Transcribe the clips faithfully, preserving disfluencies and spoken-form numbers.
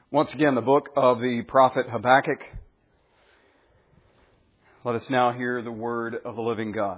Once again, the book of the prophet Habakkuk. Let us now hear the word of the living God.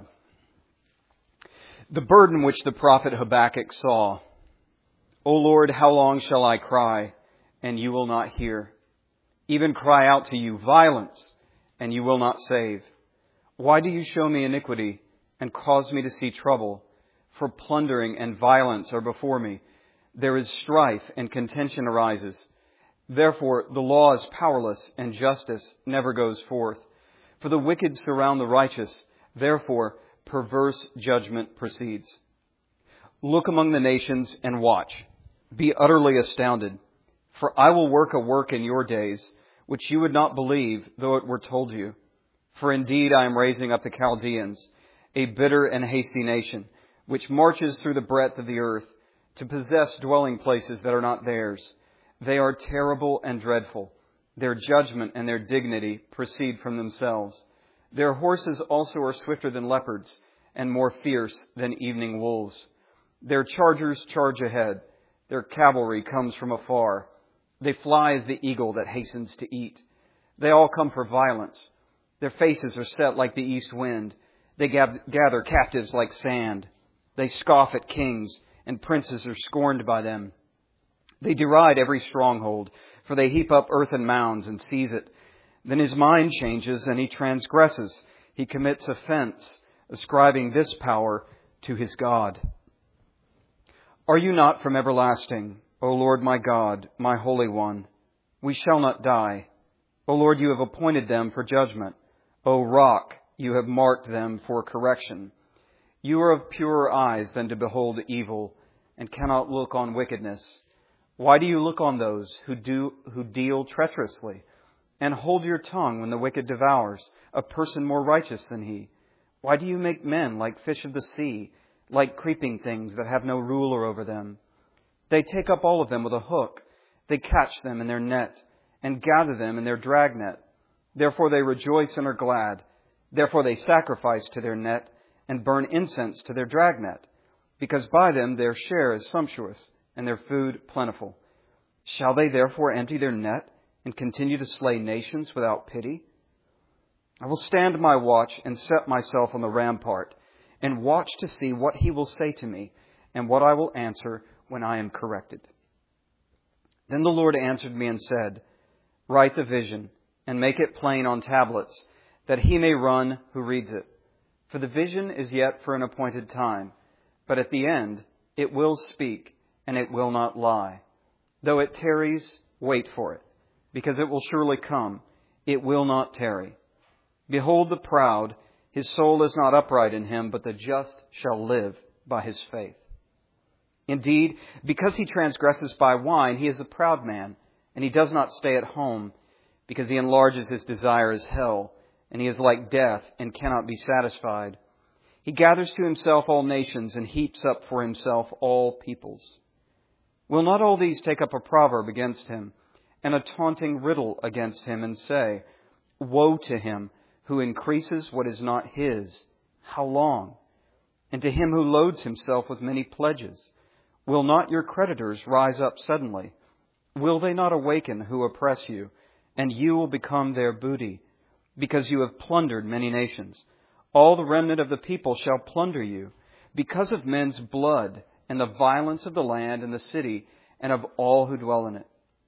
The burden which the prophet Habakkuk saw. O Lord, how long shall I cry, and you will not hear? Even cry out to you violence, and you will not save. Why do you show me iniquity and cause me to see trouble? For plundering and violence are before me. There is strife and contention arises. Therefore the law is powerless and justice never goes forth. For the wicked surround the righteous. Therefore perverse judgment proceeds. Look among the nations and watch. Be utterly astounded. For I will work a work in your days, which you would not believe, though it were told you. For indeed I am raising up the Chaldeans, a bitter and hasty nation, which marches through the breadth of the earth, to possess dwelling places that are not theirs. They are terrible and dreadful. Their judgment and their dignity proceed from themselves. Their horses also are swifter than leopards, and more fierce than evening wolves. Their chargers charge ahead. Their cavalry comes from afar. They fly as the eagle that hastens to eat. They all come for violence. Their faces are set like the east wind. They gather captives like sand. They scoff at kings, and princes are scorned by them. They deride every stronghold, for they heap up earthen mounds and seize it. Then his mind changes and he transgresses. He commits offense, ascribing this power to his God. Are you not from everlasting, O Lord my God, my Holy One? We shall not die. O Lord, you have appointed them for judgment. O Rock, you have marked them for correction. You are of purer eyes than to behold evil, and cannot look on wickedness. Why do you look on those who do who deal treacherously, and hold your tongue when the wicked devours a person more righteous than he? Why do you make men like fish of the sea, like creeping things that have no ruler over them? They take up all of them with a hook. They catch them in their net, and gather them in their dragnet. Therefore they rejoice and are glad. Therefore they sacrifice to their net, and burn incense to their dragnet, because by them their share is sumptuous, and their food plentiful. Shall they therefore empty their net and continue to slay nations without pity? I will stand my watch and set myself on the rampart and watch to see what he will say to me and what I will answer when I am corrected. Then the Lord answered me and said, Write the vision and make it plain on tablets, that he may run who reads it. For the vision is yet for an appointed time, but at the end it will speak, and it will not lie. Though it tarries, wait for it, because it will surely come. It will not tarry. Behold the proud, his soul is not upright in him, but the just shall live by his faith. Indeed, because he transgresses by wine, he is a proud man, and he does not stay at home, because he enlarges his desire as hell, and he is like death and cannot be satisfied. He gathers to himself all nations and heaps up for himself all peoples. Will not all these take up a proverb against him, and a taunting riddle against him, and say, Woe to him who increases what is not his. How long? And to him who loads himself with many pledges. Will not your creditors rise up suddenly? Will they not awaken who oppress you, and you will become their booty? Because you have plundered many nations. All the remnant of the people shall plunder you, because of men's blood, and the violence of the land and the city, and of all who dwell in it.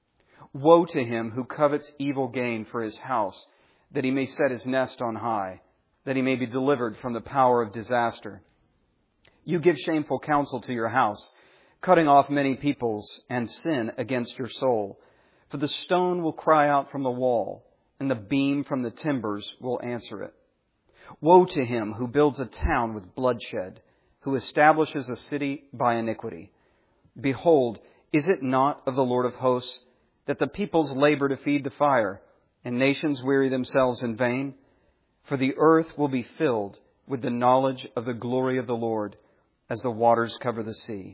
Woe to him who covets evil gain for his house, that he may set his nest on high, that he may be delivered from the power of disaster. You give shameful counsel to your house, cutting off many peoples, and sin against your soul. For the stone will cry out from the wall, and the beam from the timbers will answer it. Woe to him who builds a town with bloodshed, who establishes a city by iniquity. Behold, is it not of the Lord of hosts that the peoples labor to feed the fire, and nations weary themselves in vain? For the earth will be filled with the knowledge of the glory of the Lord, as the waters cover the sea.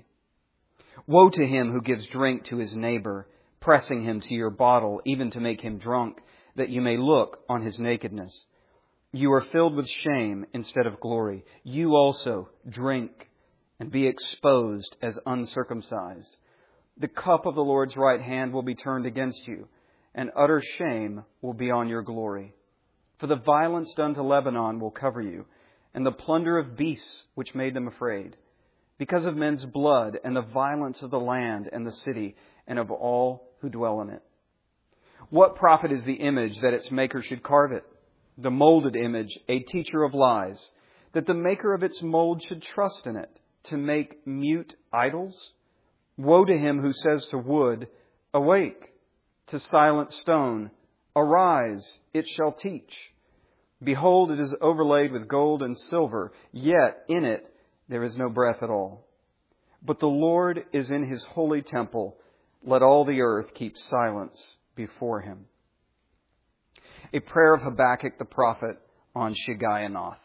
Woe to him who gives drink to his neighbor, pressing him to your bottle, even to make him drunk, that you may look on his nakedness. You are filled with shame instead of glory. You also drink and be exposed as uncircumcised. The cup of the Lord's right hand will be turned against you, and utter shame will be on your glory. For the violence done to Lebanon will cover you, and the plunder of beasts which made them afraid, because of men's blood and the violence of the land and the city and of all who dwell in it. What profit is the image that its maker should carve it? The molded image, a teacher of lies, that the maker of its mold should trust in it, to make mute idols? Woe to him who says to wood, awake, to silent stone, arise, it shall teach. Behold, it is overlaid with gold and silver, yet in it there is no breath at all. But the Lord is in his holy temple. Let all the earth keep silence before him. A prayer of Habakkuk the prophet on Shigionoth.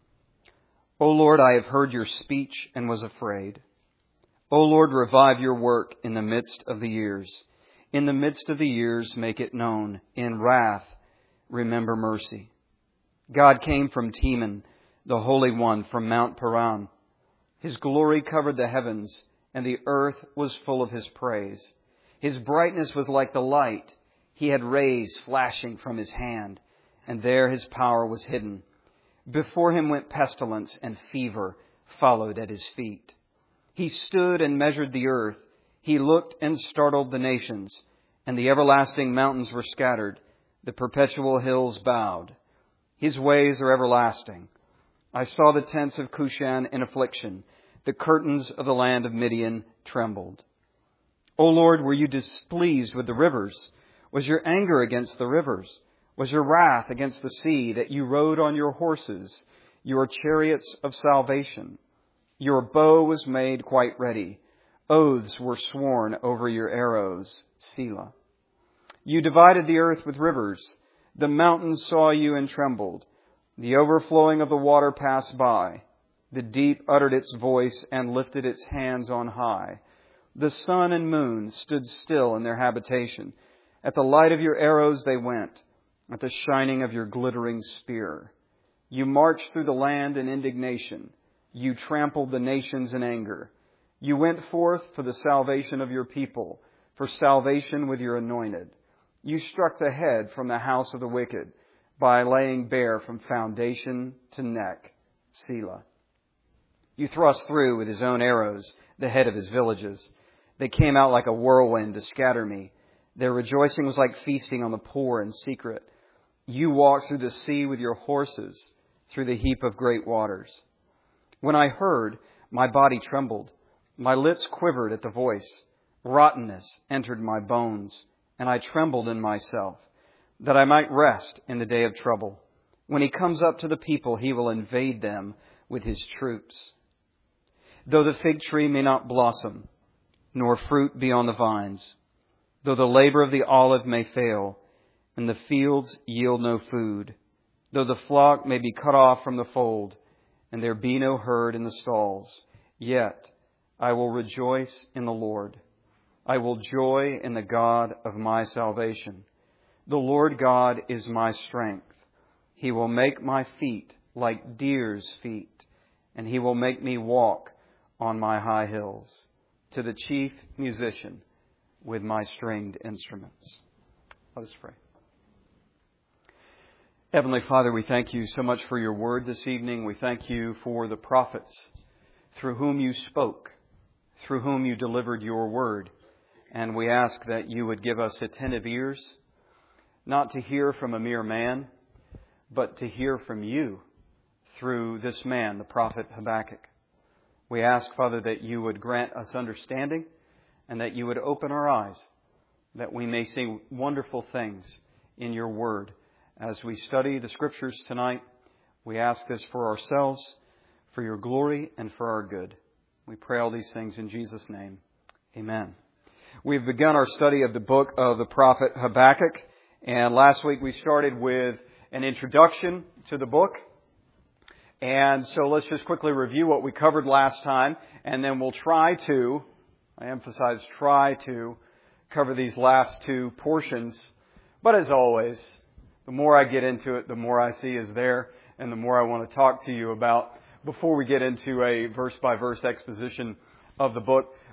O Lord, I have heard your speech and was afraid. O Lord, revive your work in the midst of the years. In the midst of the years, make it known. In wrath, remember mercy. God came from Teman, the Holy One from Mount Paran. His glory covered the heavens, and the earth was full of his praise. His brightness was like the light. He had rays flashing from his hand, and there his power was hidden. Before him went pestilence, and fever followed at his feet. He stood and measured the earth. He looked and startled the nations, and the everlasting mountains were scattered. The perpetual hills bowed. His ways are everlasting. I saw the tents of Cushan in affliction. The curtains of the land of Midian trembled. O Lord, were you displeased with the rivers? Was your anger against the rivers? Was your wrath against the sea, that you rode on your horses, your chariots of salvation? Your bow was made quite ready. Oaths were sworn over your arrows. Selah. You divided the earth with rivers. The mountains saw you and trembled. The overflowing of the water passed by. The deep uttered its voice and lifted its hands on high. The sun and moon stood still in their habitation. At the light of your arrows they went, at the shining of your glittering spear. You marched through the land in indignation. You trampled the nations in anger. You went forth for the salvation of your people, for salvation with your anointed. You struck the head from the house of the wicked by laying bare from foundation to neck. Selah. You thrust through with his own arrows the head of his villages. They came out like a whirlwind to scatter me. Their rejoicing was like feasting on the poor in secret. You walked through the sea with your horses, through the heap of great waters. When I heard, my body trembled. My lips quivered at the voice. Rottenness entered my bones, and I trembled in myself, that I might rest in the day of trouble. When he comes up to the people, he will invade them with his troops. Though the fig tree may not blossom, nor fruit be on the vines, though the labor of the olive may fail, and the fields yield no food, though the flock may be cut off from the fold, and there be no herd in the stalls, yet I will rejoice in the Lord. I will joy in the God of my salvation. The Lord God is my strength. He will make my feet like deer's feet, and he will make me walk on my high hills. To the chief musician with my stringed instruments. Let us pray. Heavenly Father, we thank you so much for your word this evening. We thank you for the prophets through whom you spoke, through whom you delivered your word. And we ask that you would give us attentive ears, not to hear from a mere man, but to hear from you through this man, the prophet Habakkuk. We ask, Father, that you would grant us understanding and that you would open our eyes, that we may see wonderful things in your word. As we study the Scriptures tonight, we ask this for ourselves, for your glory, and for our good. We pray all these things in Jesus' name. Amen. We've begun our study of the book of the prophet Habakkuk, and last week we started with an introduction to the book. And so let's just quickly review what we covered last time, and then we'll try to, I emphasize try to, cover these last two portions. But as always, the more I get into it, the more I see is there, and the more I want to talk to you about before we get into a verse-by-verse exposition of the book.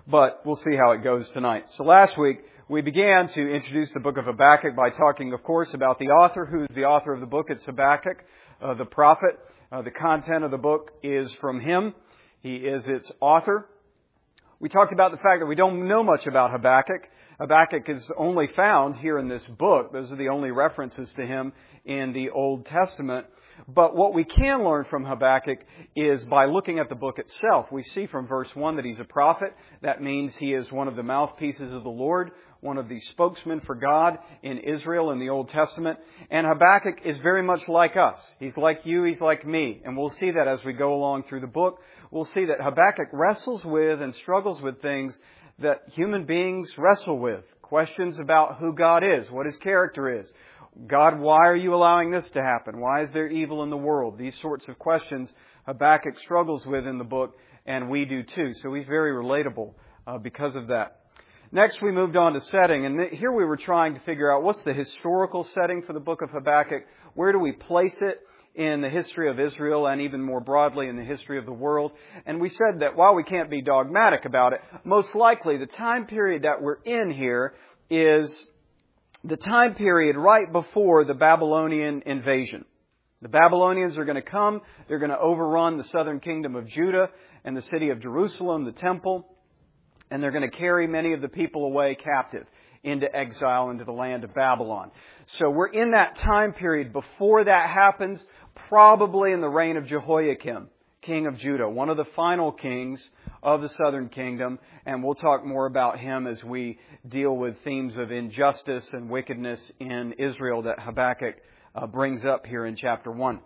but we'll see how it goes tonight. So last week, we began to introduce the book of Habakkuk by talking, of course, about the author. Who's the author of the book? It's Habakkuk, uh, the prophet. Uh, the content of the book is from him. He is its author. We talked about the fact that we don't know much about Habakkuk. Habakkuk is only found here in this book. Those are the only references to him in the Old Testament. But what we can learn from Habakkuk is by looking at the book itself. We see from verse one that he's a prophet. That means he is one of the mouthpieces of the Lord, one of the spokesmen for God in Israel in the Old Testament. And Habakkuk is very much like us. He's like you, he's like me. And we'll see that as we go along through the book. We'll see that Habakkuk wrestles with and struggles with things that human beings wrestle with. Questions about who God is, what His character is. God, why are you allowing this to happen? Why is there evil in the world? These sorts of questions Habakkuk struggles with in the book, and we do too. So he's very relatable uh, because of that. Next, we moved on to setting, and th- here we were trying to figure out what's the historical setting for the book of Habakkuk. Where do we place it in the history of Israel and even more broadly in the history of the world? And we said that while we can't be dogmatic about it, most likely the time period that we're in here is the time period right before the Babylonian invasion. The Babylonians are going to come. They're going to overrun the southern kingdom of Judah and the city of Jerusalem, the temple. And they're going to carry many of the people away captive into exile into the land of Babylon. So we're in that time period before that happens, probably in the reign of Jehoiakim, king of Judah, one of the final kings of the southern kingdom. And we'll talk more about him as we deal with themes of injustice and wickedness in Israel that Habakkuk uh, brings up here in chapter one.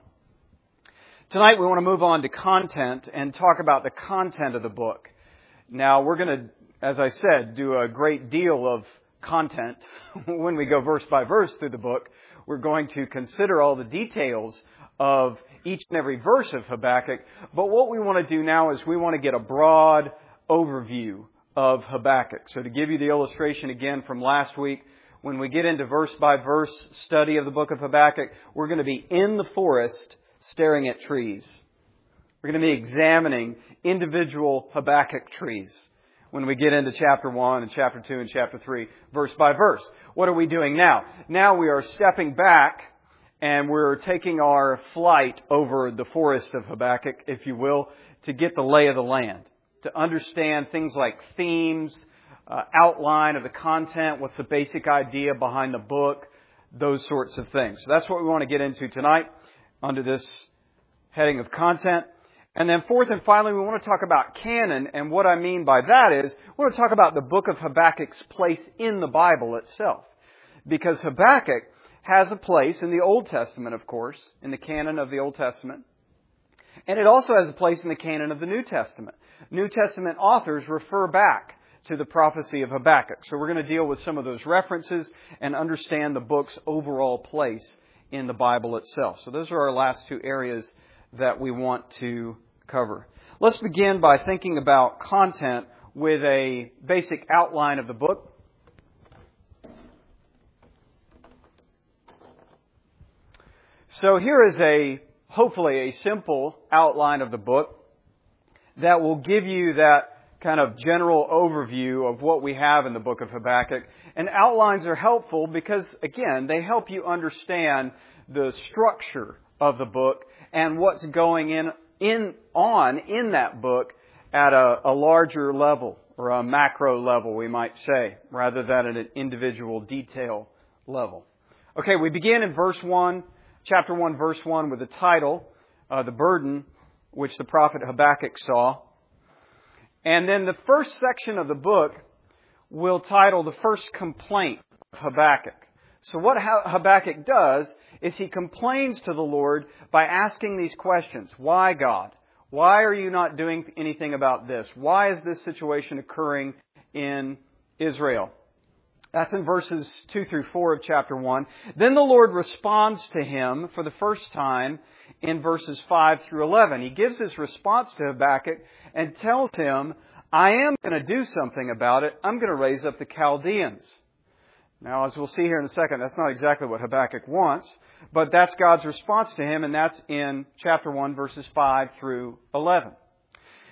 Tonight we want to move on to content and talk about the content of the book. Now we're going to, as I said, do a great deal of content when we go verse by verse through the book. We're going to consider all the details of each and every verse of Habakkuk. But what we want to do now is we want to get a broad overview of Habakkuk. So to give you the illustration again from last week, when we get into verse by verse study of the book of Habakkuk, we're going to be in the forest staring at trees. We're going to be examining individual Habakkuk trees when we get into chapter one and chapter two and chapter three, verse by verse. What are we doing now? Now we are stepping back and we're taking our flight over the forest of Habakkuk, if you will, to get the lay of the land, to understand things like themes, uh, outline of the content, what's the basic idea behind the book, those sorts of things. So that's what we want to get into tonight under this heading of content. And then fourth and finally, we want to talk about canon. And what I mean by that is, we want to talk about the book of Habakkuk's place in the Bible itself. Because Habakkuk has a place in the Old Testament, of course, in the canon of the Old Testament. And it also has a place in the canon of the New Testament. New Testament authors refer back to the prophecy of Habakkuk. So we're going to deal with some of those references and understand the book's overall place in the Bible itself. So those are our last two areas that we want to cover. Let's begin by thinking about content with a basic outline of the book. So here is a, hopefully a simple outline of the book that will give you that kind of general overview of what we have in the book of Habakkuk. And outlines are helpful because, again, they help you understand the structure of the book and what's going in, in on in that book at a, a larger level, or a macro level, we might say, rather than at an individual detail level. Okay, we begin in verse one, chapter one, verse one, with the title, uh, The Burden, which the prophet Habakkuk saw. And then the first section of the book will title The First Complaint of Habakkuk. So what Habakkuk does is he complains to the Lord by asking these questions. Why, God? Why are you not doing anything about this? Why is this situation occurring in Israel? That's in verses two through four of chapter one. Then the Lord responds to him for the first time in verses five through eleven. He gives his response to Habakkuk and tells him, I am going to do something about it. I'm going to raise up the Chaldeans. Now, as we'll see here in a second, that's not exactly what Habakkuk wants, but that's God's response to him, and that's in chapter one, verses five through eleven.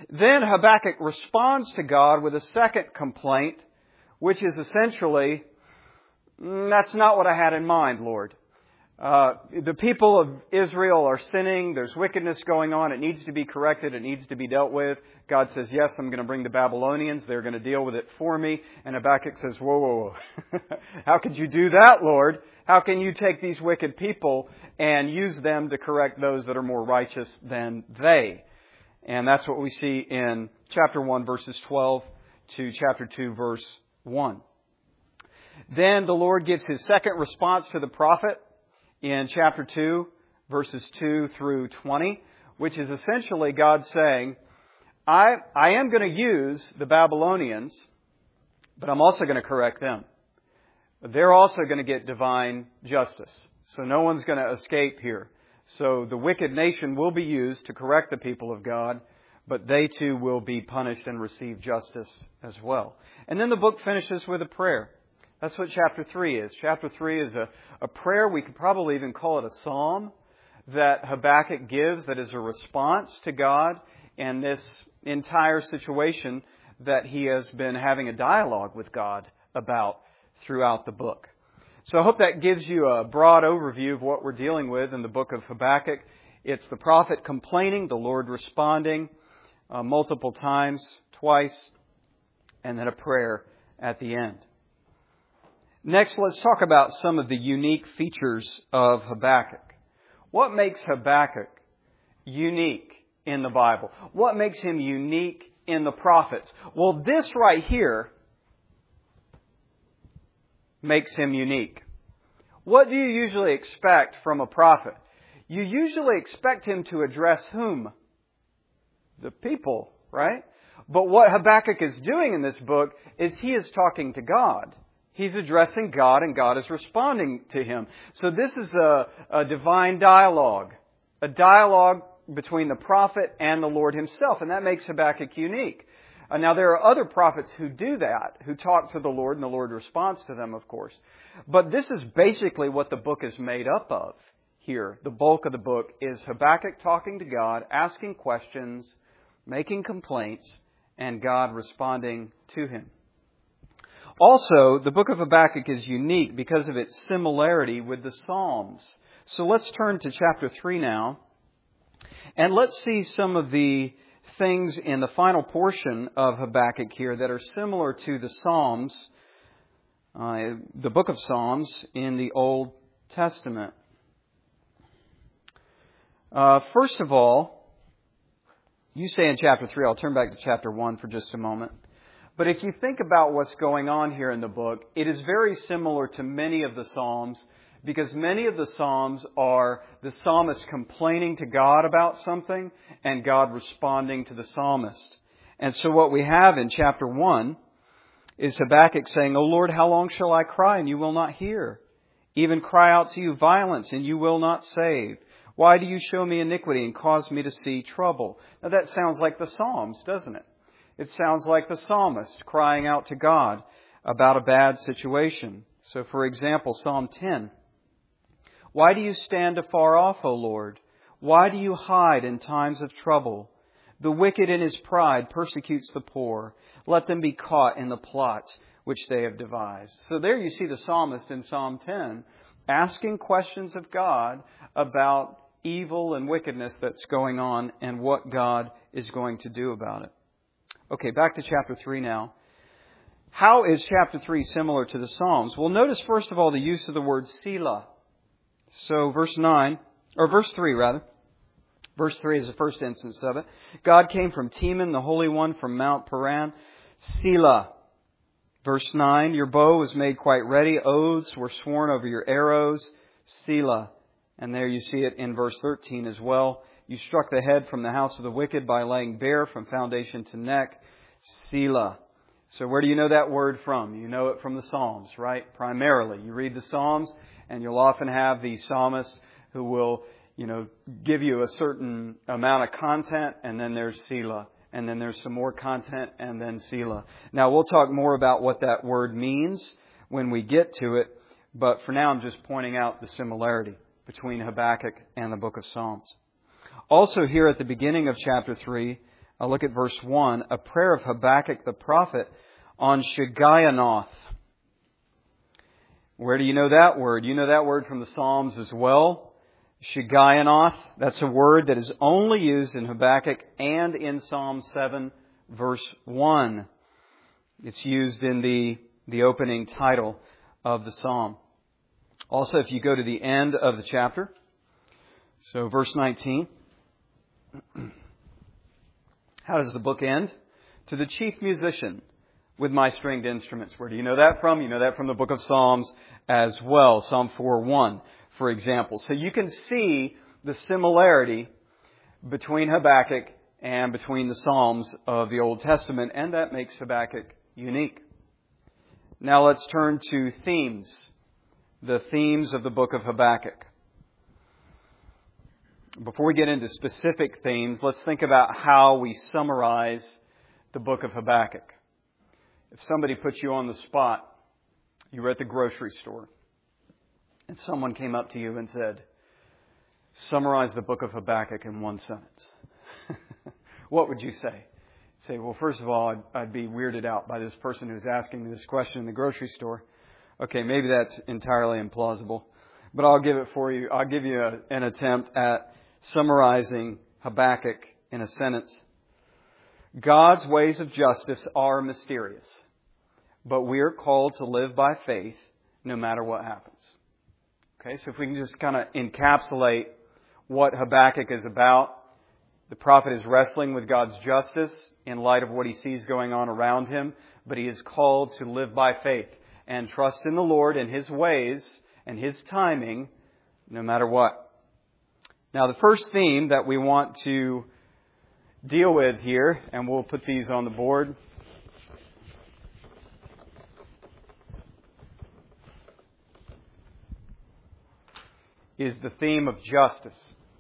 Then Habakkuk responds to God with a second complaint, which is essentially, that's not what I had in mind, Lord. Uh, the people of Israel are sinning. There's wickedness going on. It needs to be corrected. It needs to be dealt with. God says, yes, I'm going to bring the Babylonians. They're going to deal with it for me. And Habakkuk says, whoa, whoa, whoa. How could you do that, Lord? How can you take these wicked people and use them to correct those that are more righteous than they? And that's what we see in chapter one, verses twelve to chapter two, verse one. Then the Lord gives His second response to the prophet in chapter two, verses two through twenty, which is essentially God saying, I, I am going to use the Babylonians, but I'm also going to correct them. They're also going to get divine justice. So no one's going to escape here. So the wicked nation will be used to correct the people of God, but they too will be punished and receive justice as well. And then the book finishes with a prayer. That's what chapter three is. Chapter three is a, a prayer. We could probably even call it a psalm that Habakkuk gives that is a response to God and this entire situation that he has been having a dialogue with God about throughout the book. So I hope that gives you a broad overview of what we're dealing with in the book of Habakkuk. It's the prophet complaining, the Lord responding uh, multiple times, twice, and then a prayer at the end. Next, let's talk about some of the unique features of Habakkuk. What makes Habakkuk unique in the Bible? What makes him unique in the prophets? Well, this right here makes him unique. What do you usually expect from a prophet? You usually expect him to address whom? The people, right? But what Habakkuk is doing in this book is he is talking to God. He's addressing God and God is responding to him. So this is a, a divine dialogue. A dialogue between the prophet and the Lord Himself. And that makes Habakkuk unique. Uh, now there are other prophets who do that, who talk to the Lord and the Lord responds to them, of course. But this is basically what the book is made up of here. The bulk of the book is Habakkuk talking to God, asking questions, making complaints, and God responding to him. Also, the book of Habakkuk is unique because of its similarity with the Psalms. So let's turn to chapter three now. And let's see some of the things in the final portion of Habakkuk here that are similar to the Psalms, uh, the book of Psalms in the Old Testament. Uh, first of all, you say in chapter three, I'll turn back to chapter one for just a moment. But if you think about what's going on here in the book, it is very similar to many of the Psalms because many of the Psalms are the psalmist complaining to God about something and God responding to the psalmist. And so what we have in chapter one is Habakkuk saying, O Lord, how long shall I cry and you will not hear? Even cry out to you violence and you will not save. Why do you show me iniquity and cause me to see trouble? Now that sounds like the Psalms, doesn't it? It sounds like the psalmist crying out to God about a bad situation. So for example, Psalm ten. Why do you stand afar off, O Lord? Why do you hide in times of trouble? The wicked in his pride persecutes the poor. Let them be caught in the plots which they have devised. So there you see the psalmist in Psalm ten asking questions of God about evil and wickedness that's going on and what God is going to do about it. Okay, back to chapter three now. How is chapter three similar to the Psalms? Well, notice first of all the use of the word Selah. So verse nine, or verse three rather. Verse three is the first instance of it. God came from Teman, the Holy One from Mount Paran. Selah. Verse nine, your bow was made quite ready. Oaths were sworn over your arrows. Selah. And there you see it in verse thirteen as well. You struck the head from the house of the wicked by laying bare from foundation to neck. Selah. So where do you know that word from? You know it from the Psalms, right? Primarily. You read the Psalms and you'll often have the psalmist who will, you know, give you a certain amount of content and then there's Selah. And then there's some more content and then Selah. Now we'll talk more about what that word means when we get to it. But for now I'm just pointing out the similarity between Habakkuk and the book of Psalms. Also here at the beginning of chapter three, Uh, look at verse one, a prayer of Habakkuk the prophet on Shigionoth. Where do you know that word? You know that word from the Psalms as well. Shigionoth, that's a word that is only used in Habakkuk and in Psalm seven, verse one. It's used in the, the opening title of the psalm. Also, if you go to the end of the chapter, so verse nineteen, how does the book end? To the chief musician with my stringed instruments. Where do you know that from? You know that from the book of Psalms as well. Psalm four one, for example. So you can see the similarity between Habakkuk and between the Psalms of the Old Testament, and that makes Habakkuk unique. Now let's turn to themes. The themes of the book of Habakkuk. Before we get into specific themes, let's think about how we summarize the book of Habakkuk. If somebody puts you on the spot, you were at the grocery store, and someone came up to you and said, summarize the book of Habakkuk in one sentence. What would you say? Say, well, first of all, I'd, I'd be weirded out by this person who's asking me this question in the grocery store. Okay, maybe that's entirely implausible, but I'll give it for you. I'll give you a, an attempt at summarizing Habakkuk in a sentence. God's ways of justice are mysterious, but we are called to live by faith no matter what happens. Okay, so if we can just kind of encapsulate what Habakkuk is about. The prophet is wrestling with God's justice in light of what he sees going on around him, but he is called to live by faith and trust in the Lord and His ways and His timing no matter what. Now, the first theme that we want to deal with here, and we'll put these on the board, is the theme of justice.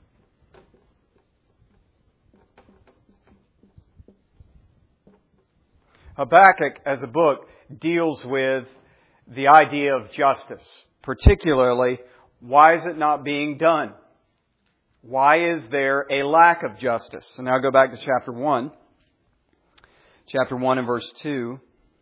Habakkuk, as a book, deals with the idea of justice. Particularly, why is it not being done? Why is there a lack of justice? So now go back to chapter one. Chapter one and verse two.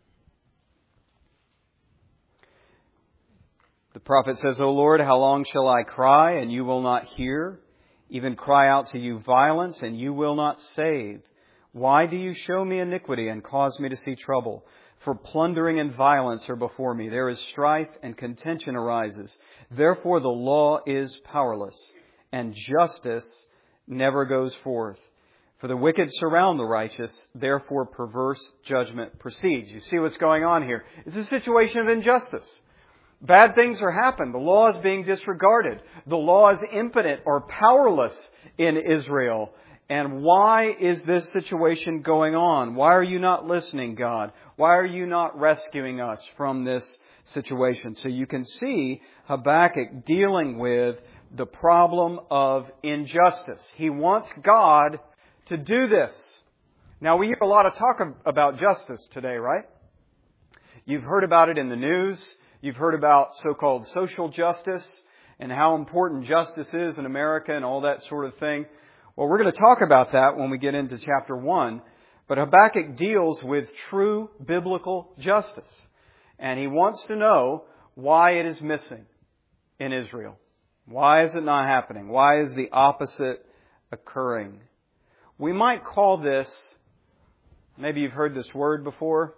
The prophet says, O Lord, how long shall I cry, and you will not hear? Even cry out to you violence, and you will not save. Why do you show me iniquity and cause me to see trouble? For plundering and violence are before me. There is strife and contention arises. Therefore the law is powerless, and justice never goes forth. For the wicked surround the righteous, therefore perverse judgment proceeds. You see what's going on here? It's a situation of injustice. Bad things are happening. The law is being disregarded. The law is impotent or powerless in Israel. And why is this situation going on? Why are you not listening, God? Why are you not rescuing us from this situation? So you can see Habakkuk dealing with the problem of injustice. He wants God to do this. Now, we hear a lot of talk about justice today, right? You've heard about it in the news. You've heard about so-called social justice and how important justice is in America and all that sort of thing. Well, we're going to talk about that when we get into chapter one. But Habakkuk deals with true biblical justice. And he wants to know why it is missing in Israel. Why is it not happening? Why is the opposite occurring? We might call this, maybe you've heard this word before,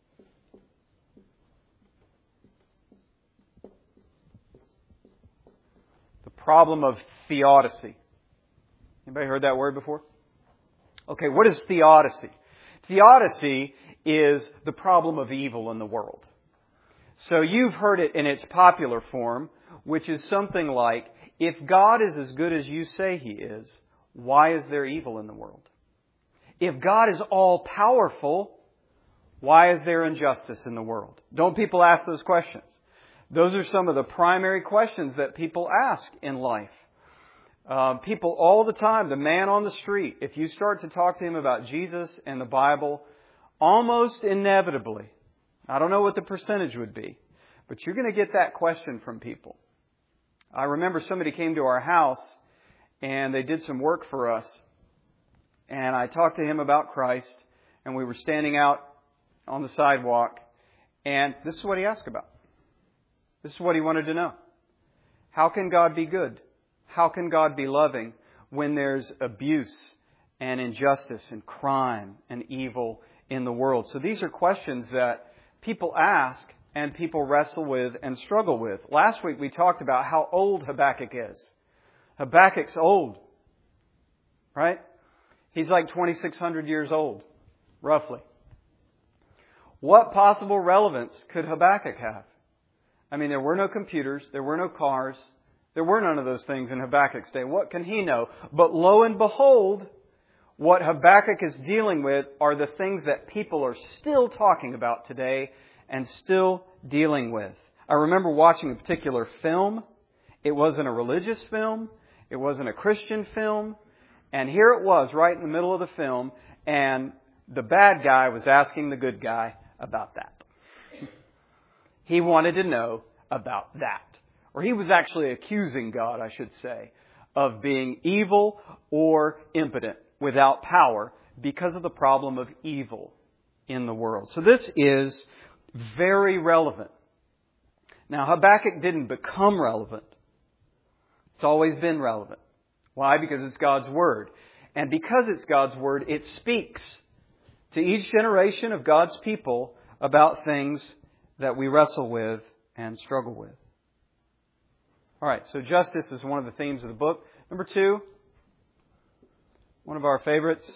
the problem of theodicy. Anybody heard that word before? Okay, what is theodicy? Theodicy is the problem of evil in the world. So you've heard it in its popular form, which is something like, if God is as good as you say He is, why is there evil in the world? If God is all-powerful, why is there injustice in the world? Don't people ask those questions? Those are some of the primary questions that people ask in life. Uh, people all the time, the man on the street, if you start to talk to him about Jesus and the Bible, almost inevitably, I don't know what the percentage would be, but you're going to get that question from people. I remember somebody came to our house and they did some work for us. and I talked to him about Christ, and we were standing out on the sidewalk, and this is what he asked about. This is what he wanted to know. How can God be good? How can God be loving when there's abuse and injustice and crime and evil in the world? So these are questions that people ask and people wrestle with and struggle with. Last week we talked about how old Habakkuk is. Habakkuk's old, right? He's like twenty-six hundred years old, roughly. What possible relevance could Habakkuk have? I mean, there were no computers, there were no cars, there were none of those things in Habakkuk's day. What can he know? But lo and behold, what Habakkuk is dealing with are the things that people are still talking about today and still dealing with. I remember watching a particular film. It wasn't a religious film. It wasn't a Christian film. And here it was right in the middle of the film, and the bad guy was asking the good guy about that. He wanted to know about that. Or he was actually accusing God, I should say, of being evil or impotent, without power, because of the problem of evil in the world. So this is very relevant. Now, Habakkuk didn't become relevant. It's always been relevant. Why? Because it's God's Word. And because it's God's Word, it speaks to each generation of God's people about things that we wrestle with and struggle with. All right, so justice is one of the themes of the book. Number two, one of our favorites.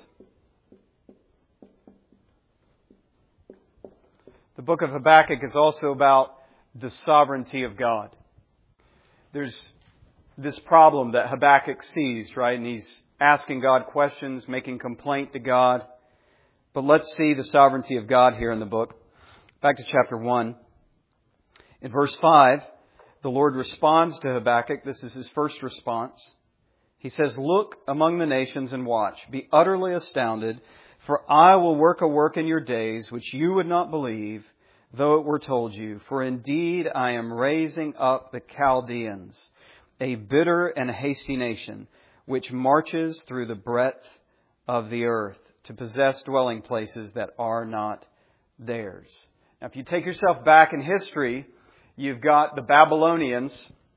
The book of Habakkuk is also about the sovereignty of God. There's this problem that Habakkuk sees, right? And he's asking God questions, making complaint to God. But let's see the sovereignty of God here in the book. Back to chapter one. In verse five, the Lord responds to Habakkuk. This is his first response. He says, "Look among the nations and watch. Be utterly astounded, for I will work a work in your days which you would not believe, though it were told you. For indeed I am raising up the Chaldeans, a bitter and hasty nation, which marches through the breadth of the earth to possess dwelling places that are not theirs." Now, if you take yourself back in history, you've got the Babylonians,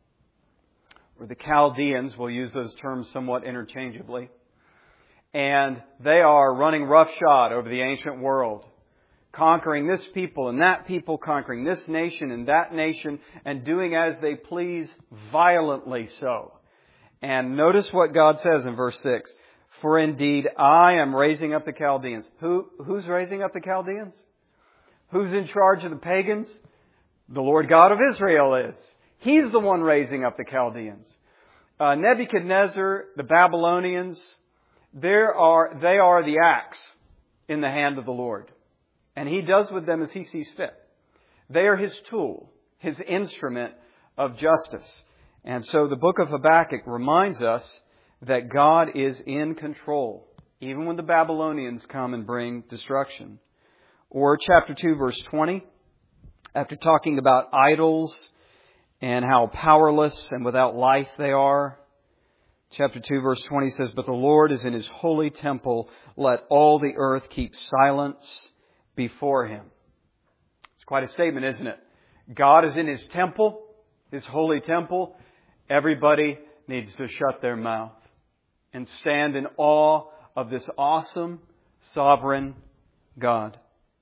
or the Chaldeans, we'll use those terms somewhat interchangeably, and they are running roughshod over the ancient world, conquering this people and that people, conquering this nation and that nation, and doing as they please, violently so. And notice what God says in verse six. "For indeed I am raising up the Chaldeans." Who, who's raising up the Chaldeans? Who's in charge of the pagans? The Lord God of Israel is. He's the one raising up the Chaldeans. Uh, Nebuchadnezzar, the Babylonians, there are, they are the axe in the hand of the Lord. And He does with them as He sees fit. They are His tool, His instrument of justice. And so the book of Habakkuk reminds us that God is in control, even when the Babylonians come and bring destruction. Or chapter two, verse twenty, after talking about idols and how powerless and without life they are, chapter two, verse twenty says, "But the Lord is in His holy temple. Let all the earth keep silence before Him." It's quite a statement, isn't it? God is in His temple, His holy temple. Everybody needs to shut their mouth and stand in awe of this awesome, sovereign God.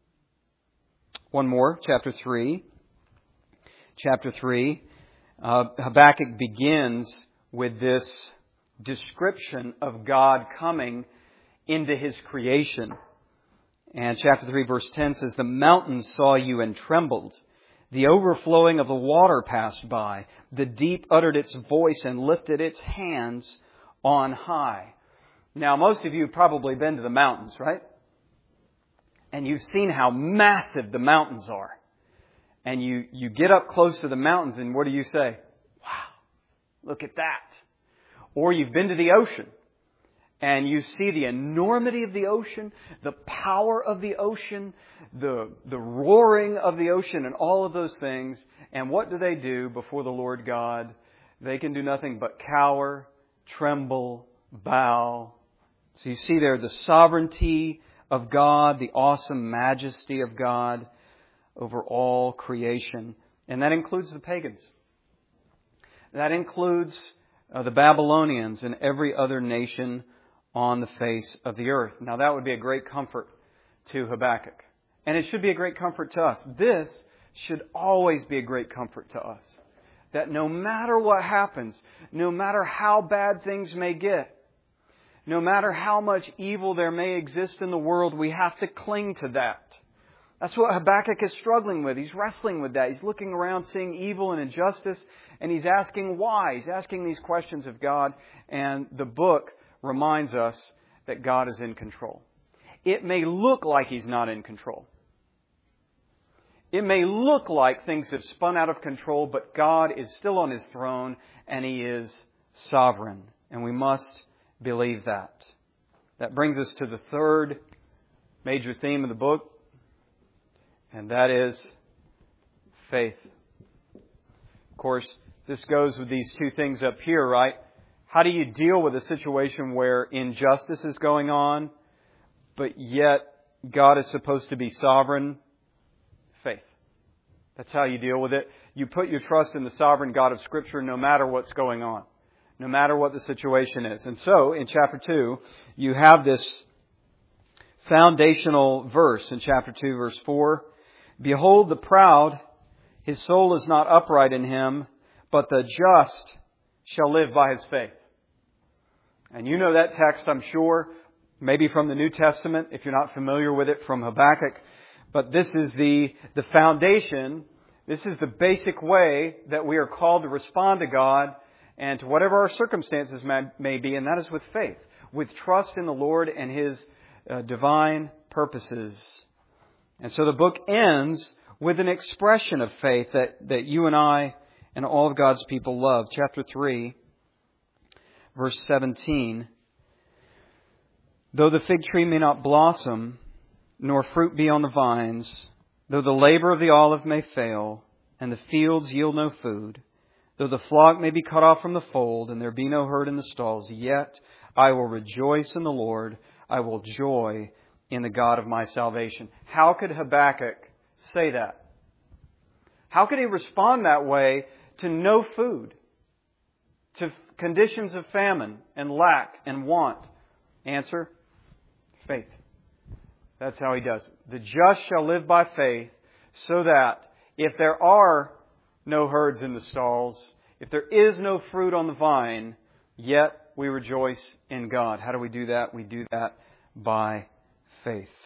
One more, chapter three. Chapter three, uh, Habakkuk begins with this description of God coming into His creation. And chapter three, verse ten says, "The mountains saw you and trembled. The overflowing of the water passed by. The deep uttered its voice and lifted its hands on high." Now, most of you have probably been to the mountains, right? And you've seen how massive the mountains are. And you, you get up close to the mountains and what do you say? Wow, look at that. Or you've been to the ocean and you see the enormity of the ocean, the power of the ocean, the, the roaring of the ocean and all of those things. And what do they do before the Lord God? They can do nothing but cower, tremble, bow, So you see there the sovereignty of God, the awesome majesty of God over all creation. And that includes the pagans. That includes uh, the Babylonians and every other nation on the face of the earth. Now that would be a great comfort to Habakkuk. And it should be a great comfort to us. This should always be a great comfort to us. That no matter what happens, no matter how bad things may get, no matter how much evil there may exist in the world, we have to cling to that. That's what Habakkuk is struggling with. He's wrestling with that. He's looking around, seeing evil and injustice, and he's asking why. He's asking these questions of God, and the book reminds us that God is in control. It may look like He's not in control. It may look like things have spun out of control, but God is still on His throne, and He is sovereign. And we must believe that. That brings us to the third major theme of the book, and that is faith. Of course, this goes with these two things up here, right? How do you deal with a situation where injustice is going on, but yet God is supposed to be sovereign? Faith. That's how you deal with it. You put your trust in the sovereign God of Scripture no matter what's going on, no matter what the situation is. And so, in chapter two, you have this foundational verse in chapter two, verse four. Behold the proud, his soul is not upright in him, but the just shall live by his faith. And you know that text, I'm sure, maybe from the New Testament, if you're not familiar with it, from Habakkuk. But this is the, the foundation, this is the basic way that we are called to respond to God and to whatever our circumstances may, may be, and that is with faith, with trust in the Lord and His uh, divine purposes. And so the book ends with an expression of faith that, that you and I and all of God's people love. Chapter three, verse seventeen. Though the fig tree may not blossom, nor fruit be on the vines, though the labor of the olive may fail, and the fields yield no food, though the flock may be cut off from the fold, and there be no herd in the stalls, yet I will rejoice in the Lord. I will joy in the God of my salvation. How could Habakkuk say that? How could he respond that way to no food, to conditions of famine and lack and want? Answer, faith. That's how he does it. The just shall live by faith, so that if there are no herds in the stalls, if there is no fruit on the vine, yet we rejoice in God. How do we do that? We do that by faith.